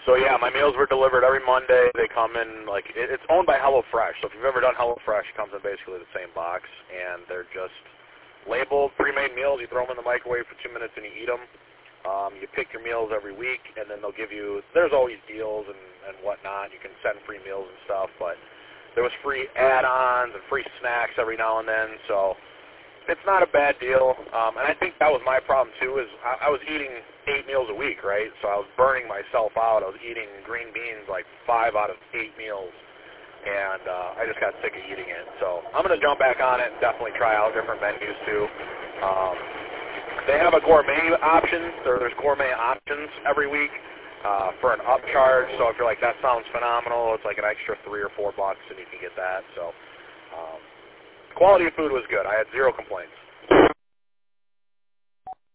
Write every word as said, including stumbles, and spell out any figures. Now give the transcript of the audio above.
So yeah, my meals were delivered every Monday. They come in, like, it, it's owned by HelloFresh. So if you've ever done HelloFresh, it comes in basically the same box, and they're just labeled pre-made meals. You throw them in the microwave for two minutes and you eat them. Um, you pick your meals every week, and then they'll give you, there's always deals and, and whatnot. You can send free meals and stuff, but there was free add-ons and free snacks every now and then, so it's not a bad deal. Um, and I think that was my problem, too, is I, I was eating eight meals a week, right? So I was burning myself out. I was eating green beans like five out of eight meals, and uh, I just got sick of eating it. So I'm going to jump back on it and definitely try out different menus, too. Um, They have a gourmet option. There, there's gourmet options every week uh, for an upcharge. So if you're like, that sounds phenomenal, it's like an extra three or four bucks, and you can get that. So um, quality of food was good. I had zero complaints.